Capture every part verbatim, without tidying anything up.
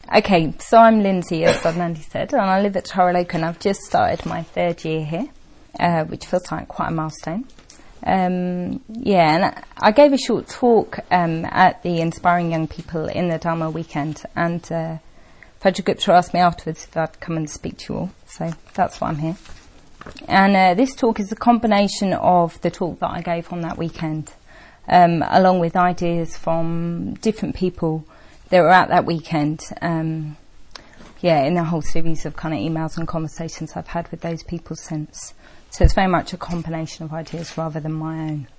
Okay, so I'm Lindsay, as Andy said, and I live at Toraloka, and I've just started my third year here, uh, which feels like quite a milestone. Um, yeah, and I gave a short talk um, at the Inspiring Young People in the Dharma weekend, and uh, Vajragupta asked me afterwards if I'd come and speak to you all, so that's why I'm here. And uh, this talk is a combination of the talk that I gave on that weekend, um, along with ideas from different people that were at that weekend, um, yeah, in the whole series of kind of emails and conversations I've had with those people since. So it's very much a combination of ideas rather than my own.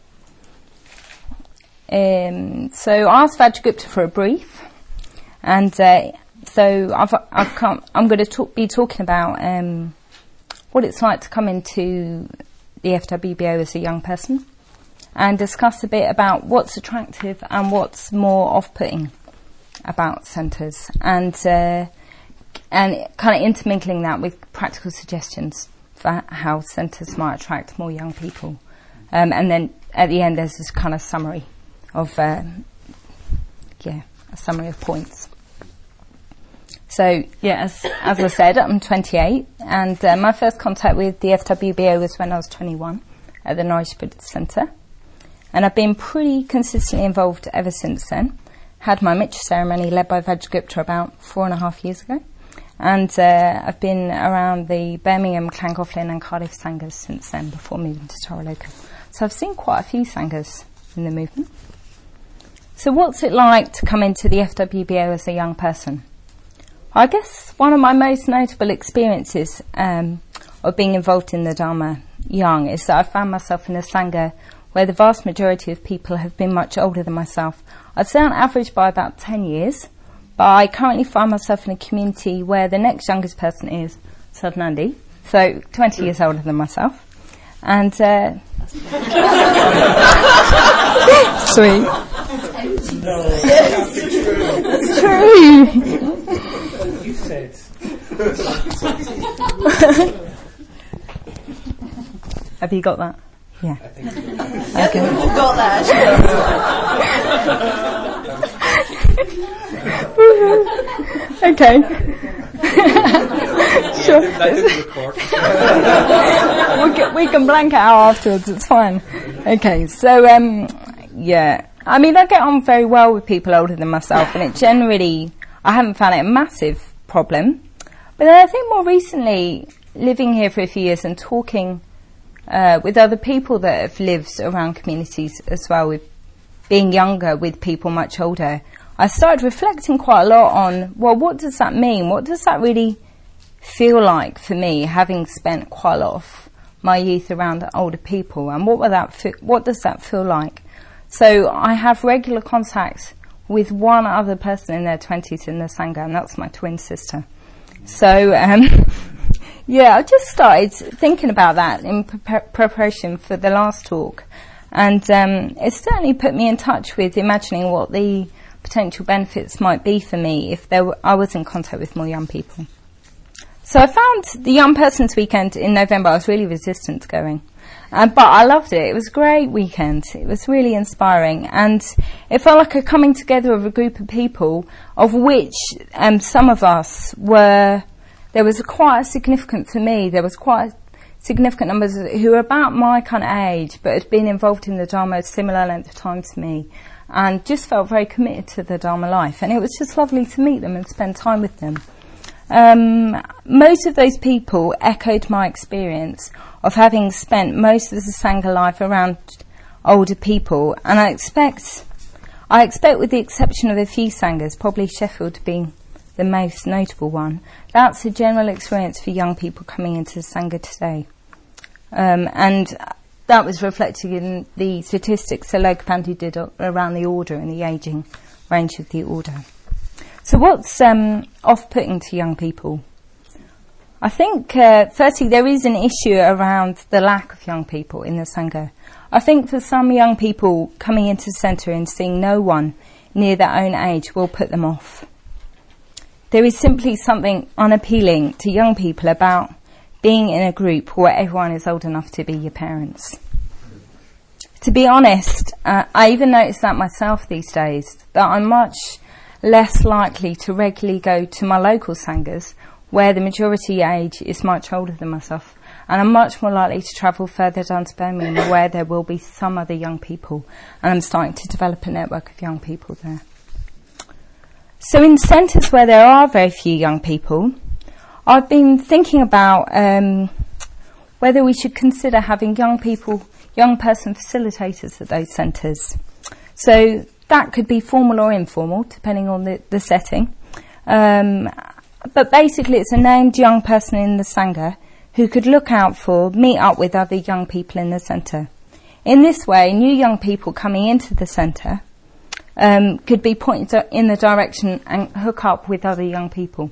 Um, so I asked Vajragupta for a brief, and uh, so I've, I've come, I'm going to talk, be talking about um, what it's like to come into the F W B O as a young person, and discuss a bit about what's attractive and what's more off-putting about centres, and uh, and kind of intermingling that with practical suggestions for how centres might attract more young people. Um, and then at the end there's this kind of summary of, uh, yeah, a summary of points. So, yeah, as, as I said, I'm twenty-eight, and uh, my first contact with the F W B O was when I was twenty-one at the Norwich Buddhist Centre. And I've been pretty consistently involved ever since then. Had my Mitra ceremony led by Vajragupta about four and a half years ago. And uh, I've been around the Birmingham, Llangollen and Cardiff Sanghas since then, before moving to Toraloka. So I've seen quite a few Sanghas in the movement. So what's it like to come into the F W B O as a young person? I guess one of my most notable experiences um, of being involved in the Dharma young is that I found myself in a Sangha where the vast majority of people have been much older than myself. I'd say on average by about ten years, but I currently find myself in a community where the next youngest person is Sadhnandi, so twenty years older than myself. And, uh... sweet. No. It's true. You said. Have you got that? Yeah. I think so. Okay. We've all got that. Okay. Sure. That didn't record. we, can, we can blank it out afterwards, it's fine. Okay, so, um, yeah. I mean, I get on very well with people older than myself, and it generally, I haven't found it a massive problem. But then I think more recently, living here for a few years and talking Uh, with other people that have lived around communities as well, with being younger with people much older, I started reflecting quite a lot on, well, what does that mean? What does that really feel like for me, having spent quite a lot of my youth around older people? And what would that fi- what does that feel like? So I have regular contact with one other person in their twenties in the Sangha, and that's my twin sister. So, um... yeah, I just started thinking about that in pre- preparation for the last talk, and um, it certainly put me in touch with imagining what the potential benefits might be for me if there were, I was in contact with more young people. So I found the Young Persons Weekend in November. I was really resistant to going, uh, but I loved it. It was a great weekend. It was really inspiring, and it felt like a coming together of a group of people, of which um, some of us were... There was a quite a significant, for me, there was quite significant numbers who were about my kind of age, but had been involved in the Dharma a similar length of time to me, and just felt very committed to the Dharma life. And it was just lovely to meet them and spend time with them. Um, most of those people echoed my experience of having spent most of the Sangha life around older people, and I expect, I expect with the exception of a few Sanghas, probably Sheffield being the most notable one, that's a general experience for young people coming into the Sangha today. Um, and that was reflected in the statistics that Lokapandhu did around the order and the ageing range of the order. So what's um, off-putting to young people? I think, uh, firstly, there is an issue around the lack of young people in the Sangha. I think for some young people coming into the centre and seeing no one near their own age will put them off. There is simply something unappealing to young people about being in a group where everyone is old enough to be your parents. To be honest, uh, I even notice that myself these days, that I'm much less likely to regularly go to my local sanghas, where the majority age is much older than myself. And I'm much more likely to travel further down to Birmingham, where there will be some other young people. And I'm starting to develop a network of young people there. So in centres where there are very few young people, I've been thinking about um, whether we should consider having young people, young person facilitators at those centres. So that could be formal or informal, depending on the, the setting. Um, but basically it's a named young person in the Sangha who could look out for, meet up with other young people in the centre. In this way, new young people coming into the centre um, could be pointed in the direction and hook up with other young people.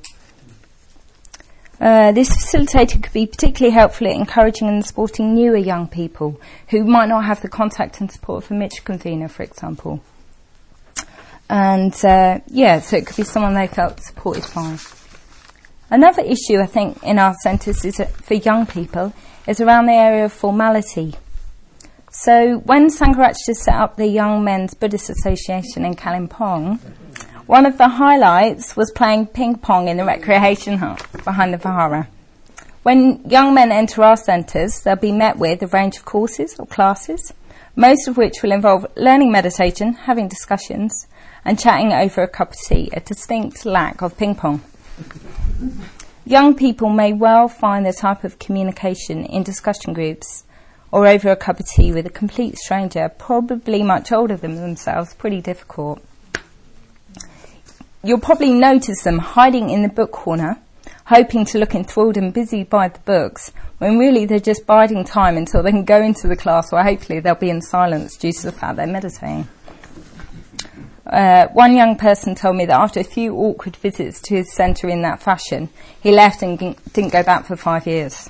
Uh, this facilitator could be particularly helpful at encouraging and supporting newer young people who might not have the contact and support of a Mitch convener, for example. And, uh, yeah, so it could be someone they felt supported by. Another issue, I think, in our centres is uh, for young people is around the area of formality. So when Sangharajta set up the Young Men's Buddhist Association in Kalimpong, one of the highlights was playing ping pong in the recreation hut behind the Vihara. When young men enter our centres, they'll be met with a range of courses or classes, most of which will involve learning meditation, having discussions, and chatting over a cup of tea, a distinct lack of ping pong. Young people may well find the type of communication in discussion groups or over a cup of tea with a complete stranger, probably much older than themselves, pretty difficult. You'll probably notice them hiding in the book corner, hoping to look enthralled and busy by the books, when really they're just biding time until they can go into the class, where hopefully they'll be in silence due to the fact they're meditating. Uh, one young person told me that after a few awkward visits to his centre in that fashion, he left and g- didn't go back for five years.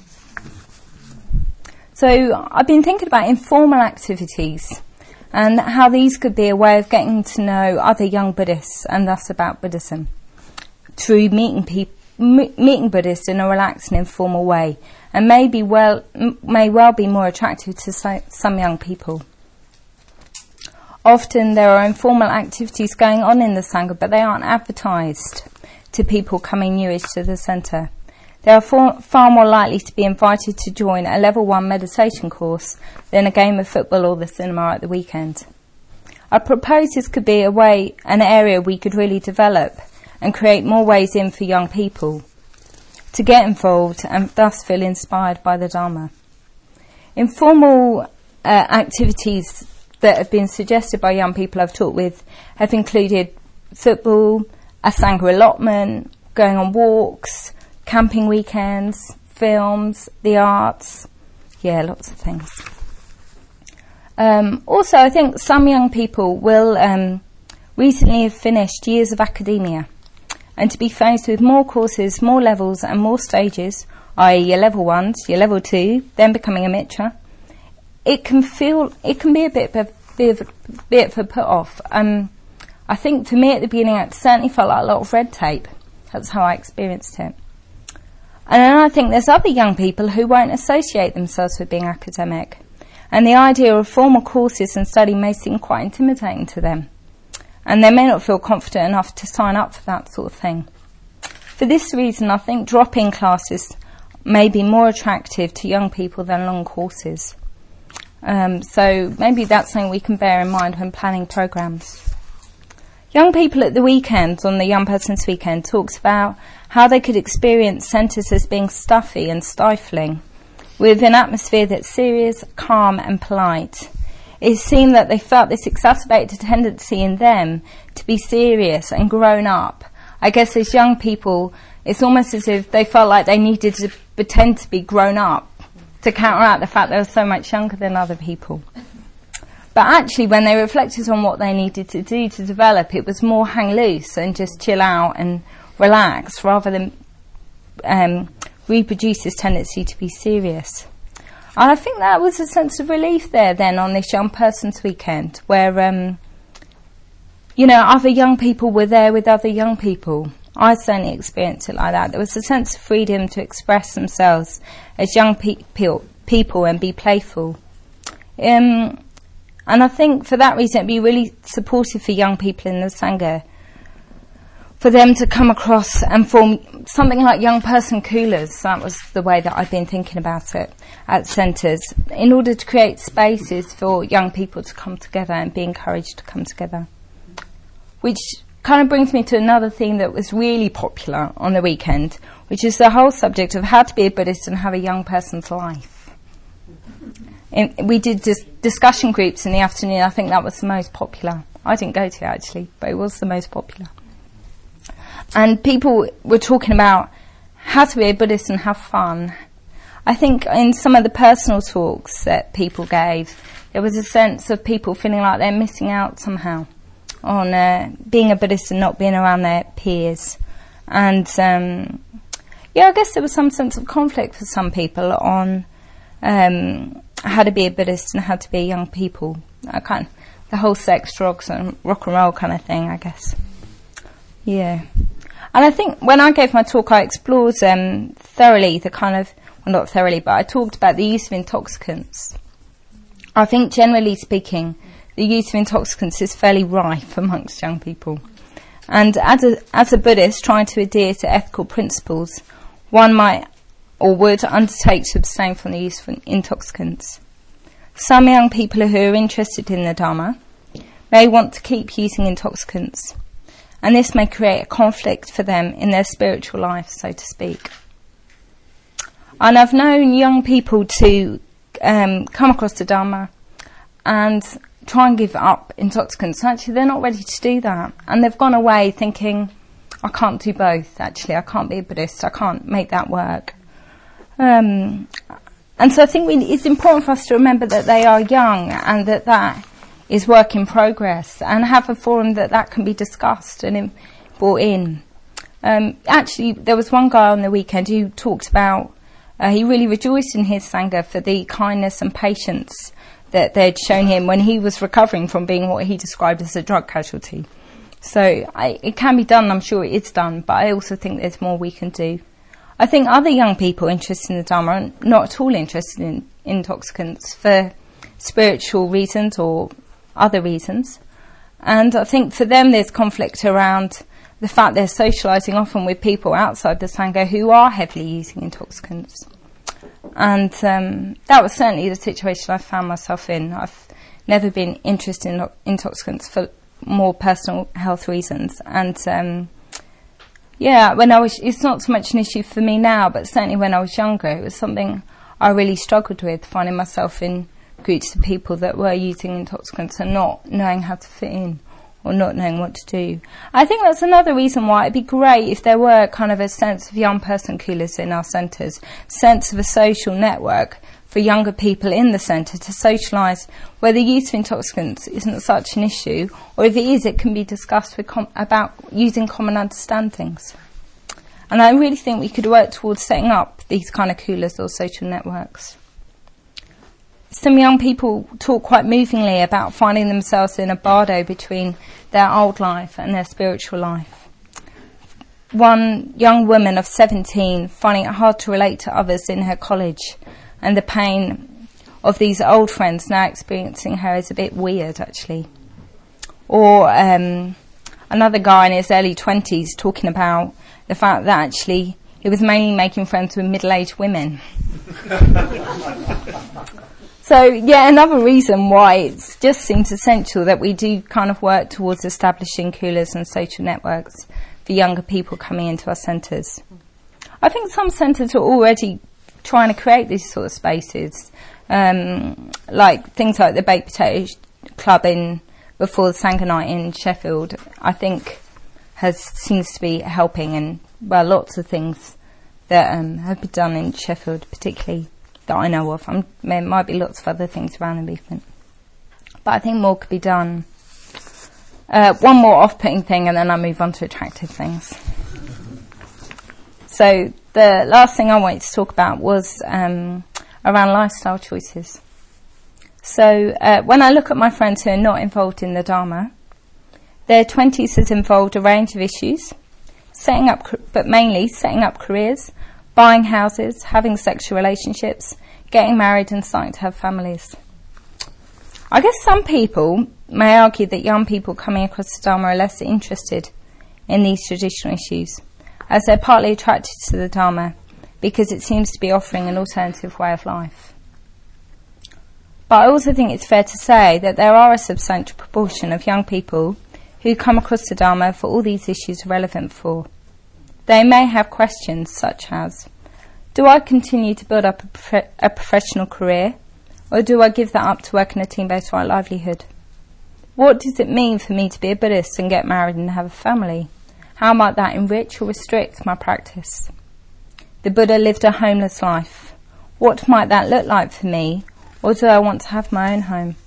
So I've been thinking about informal activities and how these could be a way of getting to know other young Buddhists and thus about Buddhism through meeting people, m- meeting Buddhists in a relaxed and informal way, and may, be well, m- may well be more attractive to so- some young people. Often there are informal activities going on in the Sangha, but they aren't advertised to people coming newish to the centre. They are for, far more likely to be invited to join a level one meditation course than a game of football or the cinema at the weekend. I propose this could be a way, an area we could really develop and create more ways in for young people to get involved and thus feel inspired by the Dharma. Informal uh, activities that have been suggested by young people I've talked with have included football, a Sangha allotment, going on walks, camping weekends, films, the arts, yeah, lots of things. Um, also, I think some young people will um, recently have finished years of academia, and to be faced with more courses, more levels and more stages, that is your level ones, your level two, then becoming a mitra, it can feel, it can be a bit of a, bit of a, bit of a put off. Um, I think for me at the beginning it certainly felt like a lot of red tape. That's how I experienced it. And then I think there's other young people who won't associate themselves with being academic, and the idea of formal courses and study may seem quite intimidating to them, and they may not feel confident enough to sign up for that sort of thing. For this reason, I think drop-in classes may be more attractive to young people than long courses. Um, so maybe that's something we can bear in mind when planning programmes. Young people at the weekends, on the Young Person's Weekend, talks about how they could experience centres as being stuffy and stifling, with an atmosphere that's serious, calm and polite. It seemed that they felt this exacerbated tendency in them to be serious and grown up. I guess as young people, it's almost as if they felt like they needed to pretend to be grown up to counteract the fact they were so much younger than other people. But actually, when they reflected on what they needed to do to develop, it was more hang loose and just chill out and relax, rather than um, reproduce this tendency to be serious. And I think that was a sense of relief there then on this Young Person's Weekend, where, um, you know, other young people were there with other young people. I certainly experienced it like that. There was a sense of freedom to express themselves as young pe- pe- people and be playful. Um, and I think for that reason it'd be really supportive for young people in the Sangha for them to come across and form something like young person coolers. That was the way that I've been thinking about it at centres, in order to create spaces for young people to come together and be encouraged to come together. Which kind of brings me to another theme that was really popular on the weekend, which is the whole subject of how to be a Buddhist and have a young person's life. In, we did dis- discussion groups in the afternoon. I think that was the most popular. I didn't go to it actually, but it was the most popular. And people were talking about how to be a Buddhist and have fun. I think in some of the personal talks that people gave, there was a sense of people feeling like they're missing out somehow on uh, being a Buddhist and not being around their peers. And um, yeah, I guess there was some sense of conflict for some people on um, how to be a Buddhist and how to be young people. I kind of, the whole sex, drugs and rock and roll kind of thing, I guess. Yeah. And I think when I gave my talk, I explored um, thoroughly the kind of, well, not thoroughly, but I talked about the use of intoxicants. I think, generally speaking, the use of intoxicants is fairly rife amongst young people. And as a, as a Buddhist trying to adhere to ethical principles, one might or would undertake to abstain from the use of intoxicants. Some young people who are interested in the Dharma may want to keep using intoxicants, and this may create a conflict for them in their spiritual life, so to speak. And I've known young people to um, come across the Dharma and try and give up intoxicants. Actually, they're not ready to do that. And they've gone away thinking, I can't do both, actually. I can't be a Buddhist. I can't make that work. Um, and so I think we, it's important for us to remember that they are young and that that is work in progress, and have a forum that that can be discussed and in, brought in. Um, actually, there was one guy on the weekend who talked about, uh, he really rejoiced in his Sangha for the kindness and patience that they'd shown him when he was recovering from being what he described as a drug casualty. So I, it can be done, I'm sure it is done, but I also think there's more we can do. I think other young people interested in the Dharma are not at all interested in intoxicants for spiritual reasons or other reasons. And I think for them there's conflict around the fact they're socialising often with people outside the Sangha who are heavily using intoxicants. And um, that was certainly the situation I found myself in. I've never been interested in intoxicants for more personal health reasons. And um, yeah, when I was, it's not so much an issue for me now, but certainly when I was younger, it was something I really struggled with, finding myself in groups of people that were using intoxicants and not knowing how to fit in or not knowing what to do. I think that's another reason why it'd be great if there were kind of a sense of young person coolers in our centres, sense of a social network for younger people in the centre to socialise where the use of intoxicants isn't such an issue, or if it is, it can be discussed with com- about using common understandings. And I really think we could work towards setting up these kind of coolers or social networks. Some young people talk quite movingly about finding themselves in a bardo between their old life and their spiritual life. One young woman of seventeen finding it hard to relate to others in her college, and the pain of these old friends now experiencing her is a bit weird, actually. Or um, another guy in his early twenties talking about the fact that actually he was mainly making friends with middle-aged women. So, yeah, another reason why it just seems essential that we do kind of work towards establishing coolers and social networks for younger people coming into our centres. I think some centres are already trying to create these sort of spaces, um, like things like the Baked Potato Club in before the Sangha Night in Sheffield, I think has seems to be helping, and well, lots of things that um, have been done in Sheffield particularly that I know of. I'm, there might be lots of other things around the movement, but I think more could be done. Uh, one more off-putting thing, and then I move on to attractive things. So the last thing I wanted to talk about was um, around lifestyle choices. So uh, when I look at my friends who are not involved in the Dharma, their twenties has involved a range of issues, setting up, but mainly setting up careers, buying houses, having sexual relationships, getting married and starting to have families. I guess some people may argue that young people coming across the Dharma are less interested in these traditional issues, as they're partly attracted to the Dharma because it seems to be offering an alternative way of life. But I also think it's fair to say that there are a substantial proportion of young people who come across the Dharma for all these issues are relevant for. They may have questions such as, do I continue to build up a, prof- a professional career, or do I give that up to work in a team-based right livelihood? What does it mean for me to be a Buddhist and get married and have a family? How might that enrich or restrict my practice? The Buddha lived a homeless life. What might that look like for me, or do I want to have my own home?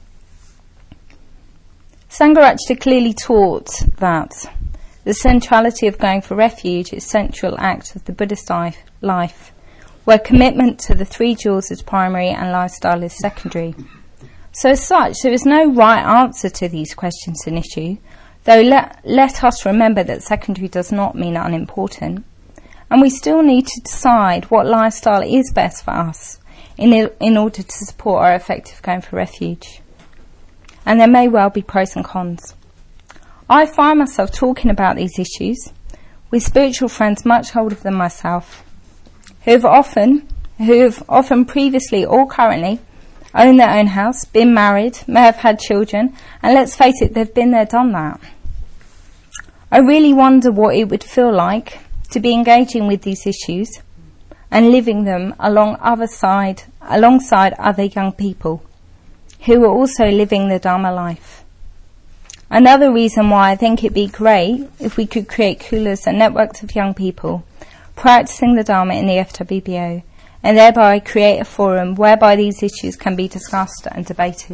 Sangharakshita clearly taught that the centrality of going for refuge is a central act of the Buddhist life, life, where commitment to the three jewels is primary and lifestyle is secondary. So as such, there is no right answer to these questions in issue, though let, let us remember that secondary does not mean unimportant, and we still need to decide what lifestyle is best for us in, in order to support our effective going for refuge. And there may well be pros and cons. I find myself talking about these issues with spiritual friends much older than myself, who have often, who have often previously or currently owned their own house, been married, may have had children, and let's face it, they've been there, done that. I really wonder what it would feel like to be engaging with these issues and living them along other side, alongside other young people who are also living the Dharma life. Another reason why I think it'd be great if we could create kulas and networks of young people practicing the Dharma in the F W B O, and thereby create a forum whereby these issues can be discussed and debated.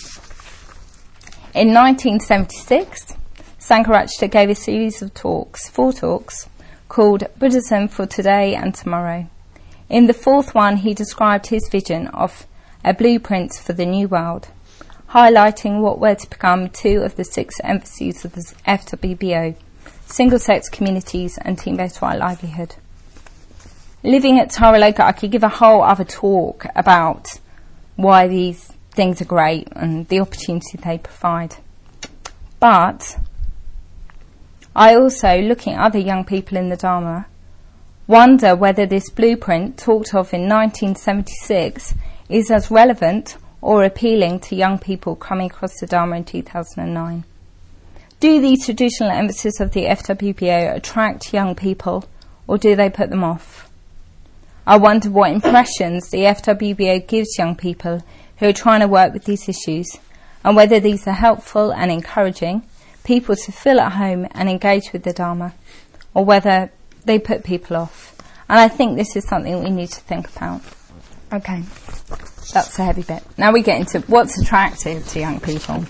In nineteen seventy-six, Sangharakshita gave a series of talks, four talks, called Buddhism for Today and Tomorrow. In the fourth one, he described his vision of a blueprint for the new world, highlighting what were to become two of the six emphases of the F W B O, single-sex communities and team-based right livelihood. Living at Taraloka, I could give a whole other talk about why these things are great and the opportunity they provide. But I also, looking at other young people in the Dharma, wonder whether this blueprint talked of in nineteen seventy-six is as relevant or appealing to young people coming across the Dharma in two thousand nine. Do these traditional emphases of the F W B O attract young people, or do they put them off? I wonder what impressions the F W B O gives young people who are trying to work with these issues, and whether these are helpful and encouraging people to feel at home and engage with the Dharma, or whether they put people off. And I think this is something we need to think about. Okay, that's a heavy bit. Now we get into what's attractive to young people.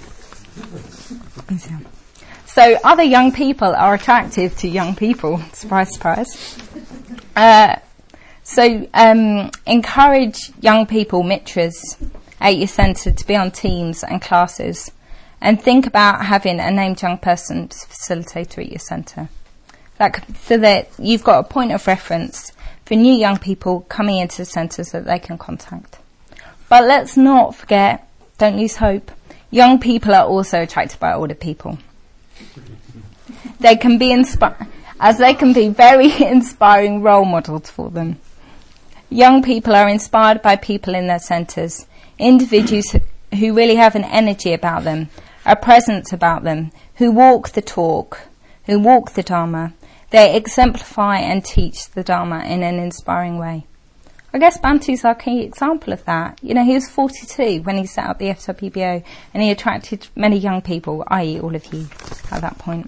So other young people are attractive to young people. Surprise, surprise. Uh, so um, encourage young people, mitras, at your centre to be on teams and classes, and think about having a named young person facilitator at your centre. That could, so that you've got a point of reference for new young people coming into the centre so that they can contact. But let's not forget, don't lose hope, young people are also attracted by older people. They can be inspi- as they can be very inspiring role models for them. Young people are inspired by people in their centres, individuals who really have an energy about them, a presence about them, who walk the talk, who walk the Dharma. They exemplify and teach the Dharma in an inspiring way. I guess Bantu's our key example of that. You know, he was forty-two when he set up the F W B O, and he attracted many young people, that is all of you, at that point.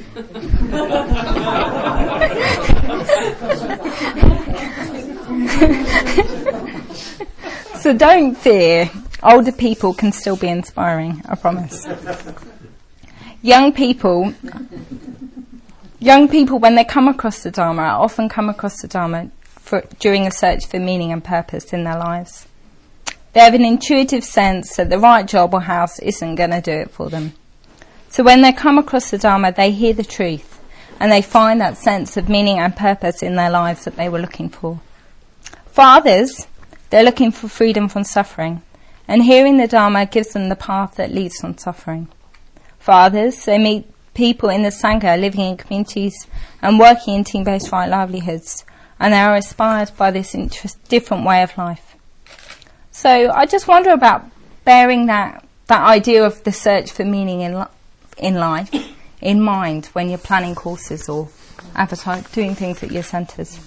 So don't fear. Older people can still be inspiring, I promise. Young people, young people, when they come across the Dharma, often come across the Dharma for, during a search for meaning and purpose in their lives. They have an intuitive sense that the right job or house isn't going to do it for them. So when they come across the Dharma, they hear the truth, and they find that sense of meaning and purpose in their lives that they were looking for. For others, they're looking for freedom from suffering, and hearing the Dharma gives them the path that leads from suffering. For others, they meet people in the Sangha are living in communities and working in team-based right livelihoods, and they are inspired by this interest, different way of life. So I just wonder about bearing that, that idea of the search for meaning in, li- in life in mind when you're planning courses or advertise, doing things at your centres.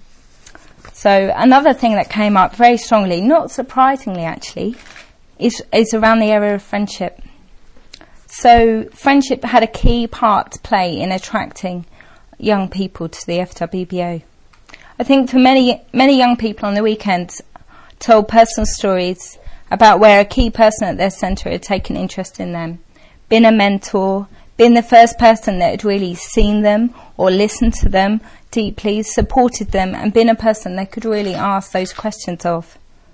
So another thing that came up very strongly, not surprisingly actually, is, is around the area of friendship. So friendship had a key part to play in attracting young people to the F W B O. I think for many many young people on the weekends told personal stories about where a key person at their centre had taken interest in them, been a mentor, been the first person that had really seen them or listened to them deeply, supported them, and been a person they could really ask those questions of.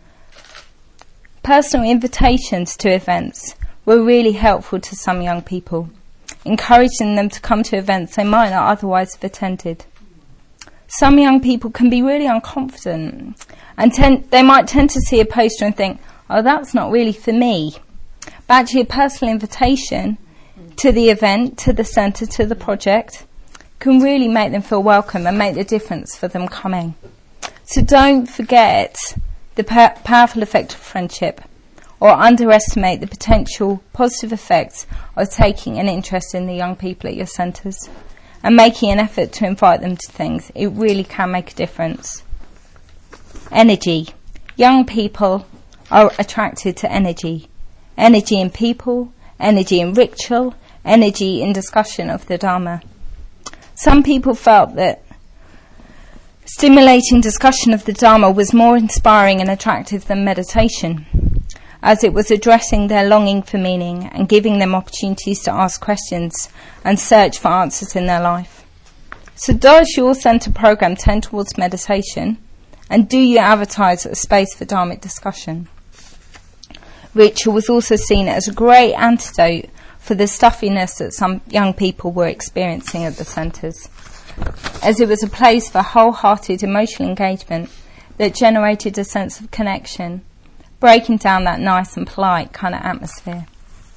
Personal invitations to events were really helpful to some young people, encouraging them to come to events they might not otherwise have attended. Some young people can be really unconfident and tend, they might tend to see a poster and think, oh, that's not really for me. But actually a personal invitation to the event, to the centre, to the project can really make them feel welcome and make the difference for them coming. So don't forget the pa- powerful effect of friendship, or underestimate the potential positive effects of taking an interest in the young people at your centres and making an effort to invite them to things. It really can make a difference. Energy. Young people are attracted to energy. Energy in people, energy in ritual, energy in discussion of the Dharma. Some people felt that stimulating discussion of the Dharma was more inspiring and attractive than meditation, as it was addressing their longing for meaning and giving them opportunities to ask questions and search for answers in their life. So does your centre programme tend towards meditation, and do you advertise a space for Dharmic discussion? Ritual was also seen as a great antidote for the stuffiness that some young people were experiencing at the centres, as it was a place for wholehearted emotional engagement that generated a sense of connection, breaking down that nice and polite kind of atmosphere.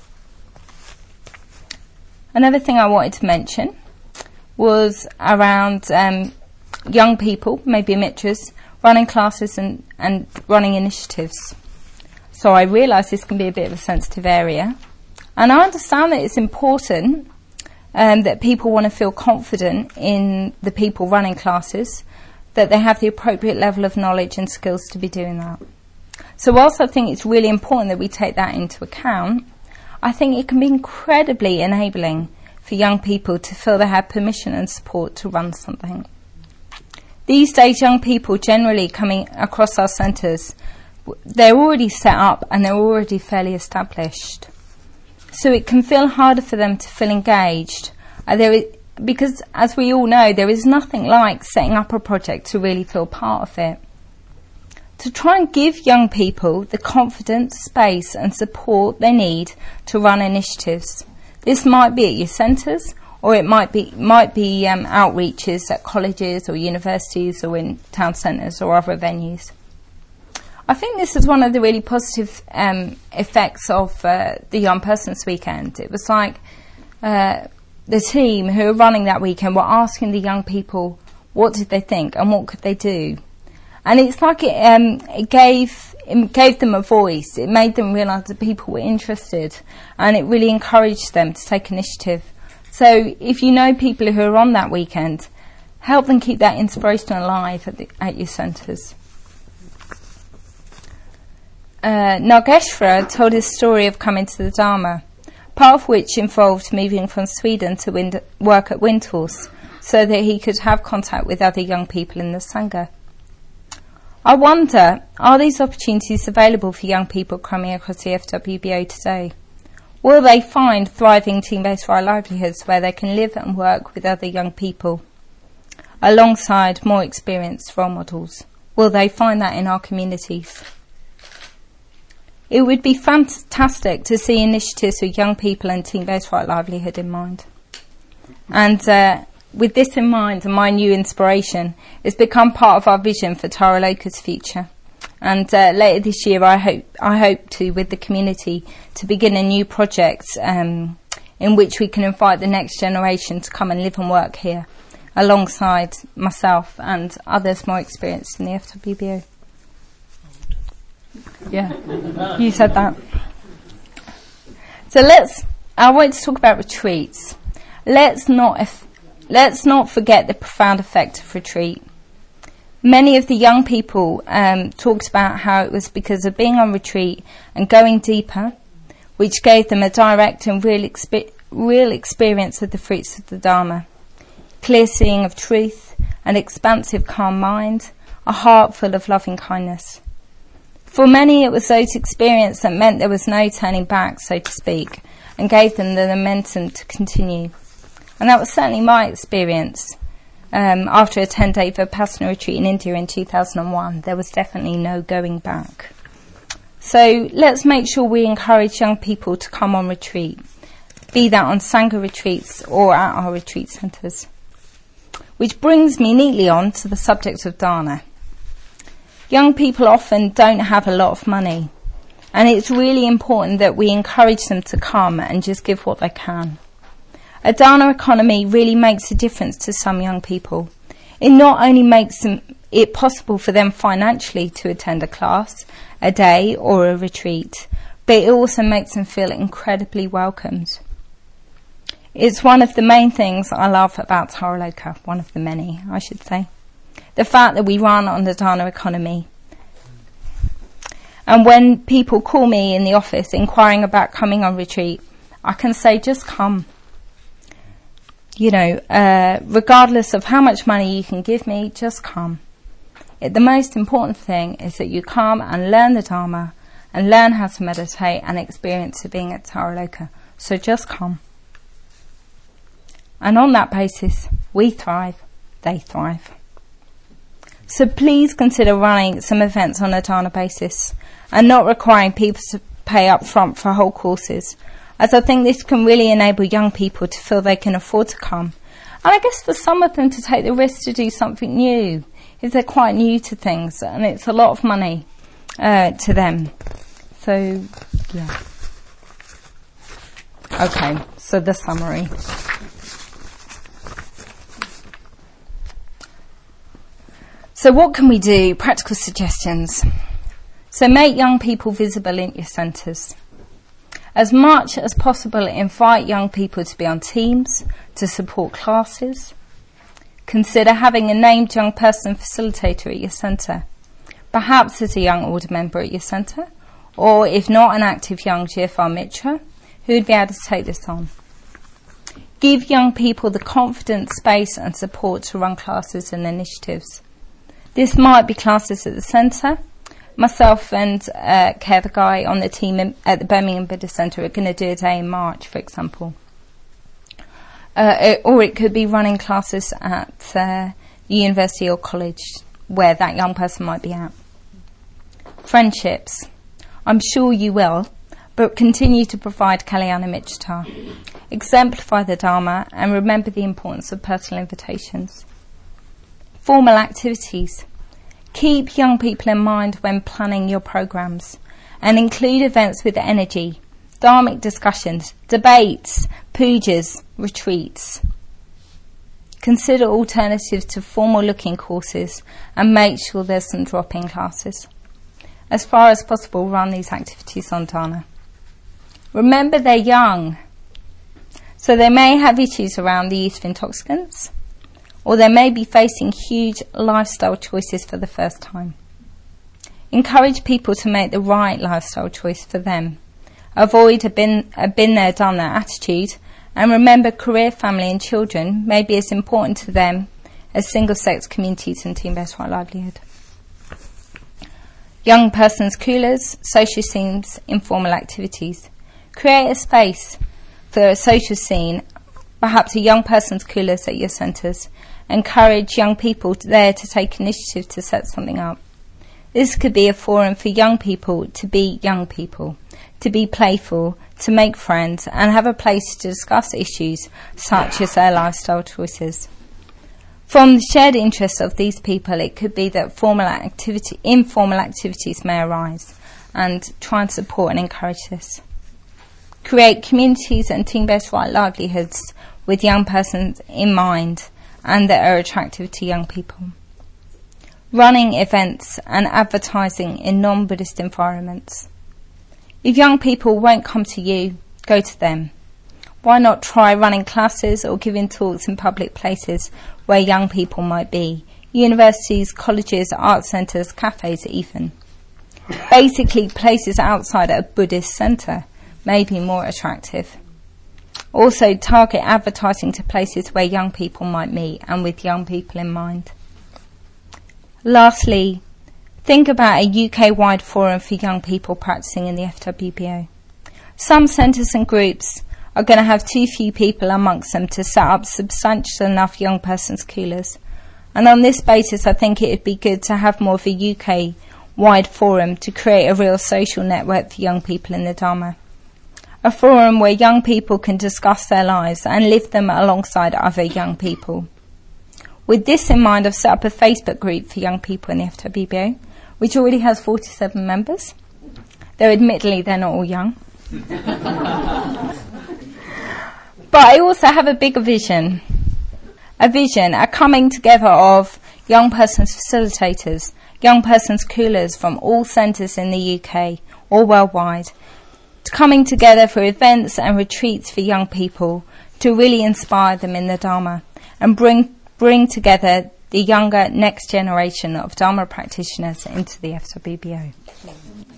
Another thing I wanted to mention was around um, young people, maybe mitras, running classes and, and running initiatives. So I realise this can be a bit of a sensitive area, and I understand that it's important um, that people want to feel confident in the people running classes, that they have the appropriate level of knowledge and skills to be doing that. So whilst I think it's really important that we take that into account, I think it can be incredibly enabling for young people to feel they have permission and support to run something. These days, young people generally coming across our centres, they're already set up and they're already fairly established. So it can feel harder for them to feel engaged. Uh, there is, because, as we all know, there is nothing like setting up a project to really feel part of it. To try and give young people the confidence, space and support they need to run initiatives. This might be at your centres, or it might be might be um, outreaches at colleges or universities or in town centres or other venues. I think this is one of the really positive um, effects of uh, the Young Persons Weekend. It was like uh, the team who were running that weekend were asking the young people what did they think and what could they do. And it's like it, um, it gave it gave them a voice. It made them realise that people were interested, and it really encouraged them to take initiative. So if you know people who are on that weekend, help them keep that inspiration alive at, the, at your centres. Uh, Nageshwara told his story of coming to the Dharma, part of which involved moving from Sweden to Wind- work at Windhorse so that he could have contact with other young people in the Sangha. I wonder, are these opportunities available for young people coming across the F W B O today? Will they find thriving team-based right livelihoods where they can live and work with other young people alongside more experienced role models? Will they find that in our communities? It would be fantastic to see initiatives with young people and team-based right livelihood in mind. And uh, with this in mind and my new inspiration, it's become part of our vision for Tara Loka's future. And uh, later this year, I hope I hope to, with the community, to begin a new project um, in which we can invite the next generation to come and live and work here, alongside myself and others more experienced in the F W B O. Yeah, you said that. So let's, I want to talk about retreats. Let's not, if, let's not forget the profound effect of retreat. Many of the young people um, talked about how it was because of being on retreat and going deeper, which gave them a direct and real, expe- real experience of the fruits of the Dharma. Clear seeing of truth, an expansive calm mind, a heart full of loving kindness. For many it was those experiences that meant there was no turning back, so to speak, and gave them the momentum to continue. And that was certainly my experience. Um, after a ten-day Vipassana retreat in India in two thousand one, there was definitely no going back. So let's make sure we encourage young people to come on retreat, be that on Sangha retreats or at our retreat centres. Which brings me neatly on to the subject of dana. Young people often don't have a lot of money, and it's really important that we encourage them to come and just give what they can. A dana economy really makes a difference to some young people. It not only makes them, it possible for them financially to attend a class, a day or a retreat, but it also makes them feel incredibly welcomed. It's one of the main things I love about Taraloka, one of the many, I should say. The fact that we run on the dana economy. And when people call me in the office inquiring about coming on retreat, I can say, just come. You know, uh, regardless of how much money you can give me, just come. It, the most important thing is that you come and learn the Dharma and learn how to meditate and experience of being at Taraloka. So just come. And on that basis, we thrive, they thrive. So please consider running some events on a dana basis and not requiring people to pay up front for whole courses, as I think this can really enable young people to feel they can afford to come. And I guess for some of them to take the risk to do something new, if they're quite new to things, and it's a lot of money uh, to them. So, yeah. Okay, so the summary. So what can we do? Practical suggestions. So make young people visible in your centres. As much as possible, invite young people to be on teams, to support classes. Consider having a named young person facilitator at your centre, perhaps as a young order member at your centre, or if not, an active young G F R Mitra who would be able to take this on. Give young people the confidence, space and support to run classes and initiatives. This might be classes at the centre. Myself and uh, Kev, the guy on the team in, at the Birmingham Buddhist Centre, are going to do a day in March, for example. Uh, it, or it could be running classes at uh, the university or college where that young person might be at. Friendships. I'm sure you will, but continue to provide Kalyana Mitra. Exemplify the Dharma and remember the importance of personal invitations. Formal activities. Keep young people in mind when planning your programs and include events with energy, dharmic discussions, debates, pujas, retreats. Consider alternatives to formal looking courses and make sure there's some drop-in classes. As far as possible, run these activities on dana. Remember they're young, so they may have issues around the use of intoxicants, or they may be facing huge lifestyle choices for the first time. Encourage people to make the right lifestyle choice for them. Avoid a been, a been there, done that attitude, and remember career, family and children may be as important to them as single-sex communities and team-based right livelihood. Young persons' coolers, social scenes, informal activities. Create a space for a social scene, perhaps a young person's coolers at your centres. Encourage young people there to take initiative to set something up. This could be a forum for young people to be young people, to be playful, to make friends, and have a place to discuss issues such as their lifestyle choices. From the shared interests of these people, it could be that formal activity, informal activities may arise, and try and support and encourage this. create communities and team-based right livelihoods with young persons in mind and that are attractive to young people. Running events and advertising in non-Buddhist environments. If young people won't come to you, go to them. Why not try running classes or giving talks in public places where young people might be? Universities, colleges, art centres, cafes even. Basically, places outside a Buddhist centre may be more attractive. Also, target advertising to places where young people might meet and with young people in mind. Lastly, think about a U K-wide forum for young people practising in the F W B O. Some centres and groups are going to have too few people amongst them to set up substantial enough young persons coolers. And on this basis, I think it would be good to have more of a U K-wide forum to create a real social network for young people in the Dharma. A forum where young people can discuss their lives and live them alongside other young people. With this in mind, I've set up a Facebook group for young people in the F W B O, which already has forty-seven members, though admittedly they're not all young. But I also have a bigger vision. A vision, a coming together of young persons facilitators, young persons coolers from all centres in the U K or worldwide, coming together for events and retreats for young people to really inspire them in the Dharma and bring bring together the younger next generation of Dharma practitioners into the F W B O.